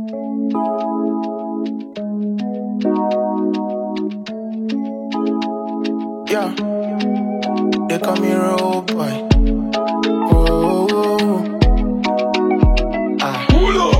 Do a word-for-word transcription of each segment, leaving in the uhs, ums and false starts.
Yeah, they call me road boy. Oh, oh, oh. Ah.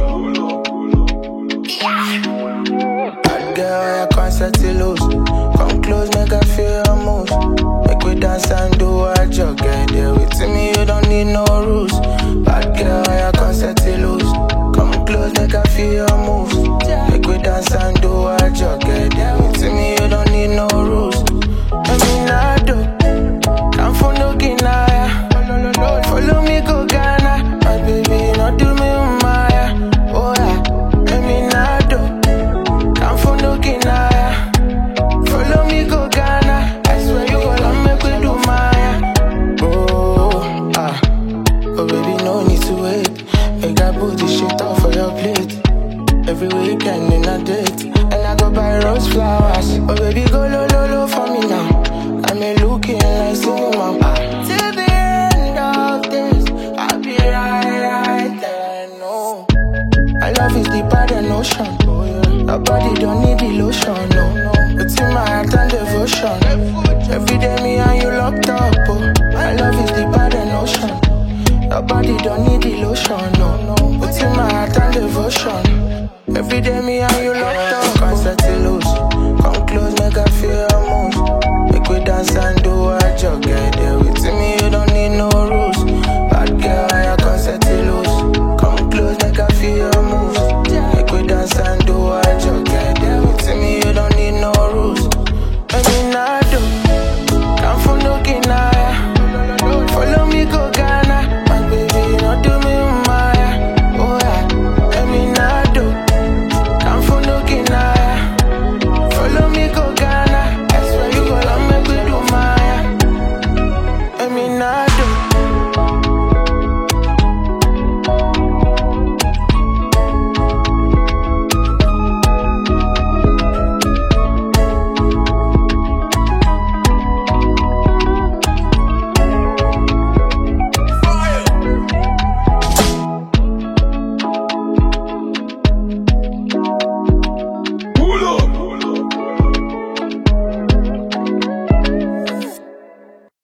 Bad girl, I can't set it loose. Come close, make I feel your moves. Make we dance and do a jog. Get there with me, you don't need no rules. Bad girl, I can't set it loose. Come close, make I feel your moves. Make we dance and do a jog. Get there with me, you don't need no rules. Eminado, I'm from Nokinaya. Follow me, go Ghana. My baby, not do me Maya. Oh yeah, Eminado, I'm from Nokinaya. Follow me, go Ghana. I swear you gonna make me do Maya. Oh, ah, oh baby, no need to wait. Make I put this shit off for your plate. Every weekend in a date, and I go buy rose flowers. Oh baby, go low, low, low for me now. I'm a looking like someone. Ah. Till the end of this, I'll be right, right there. No, my love is deeper than ocean. Oh, yeah. Your body don't need the lotion. No, no, it's in my heart and devotion. Every day me and you locked up. Oh, my love is deeper than ocean. Your body don't need the lotion. No, no, it's in my heart and devotion. Every day me and you locked up.